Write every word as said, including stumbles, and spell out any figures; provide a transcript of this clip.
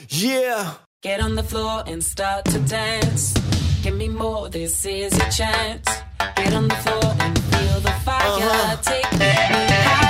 Yeah. Get on the floor and start to dance. Give me more, this is your chance. Get on the floor and feel the fire. Uh-huh. Take me high.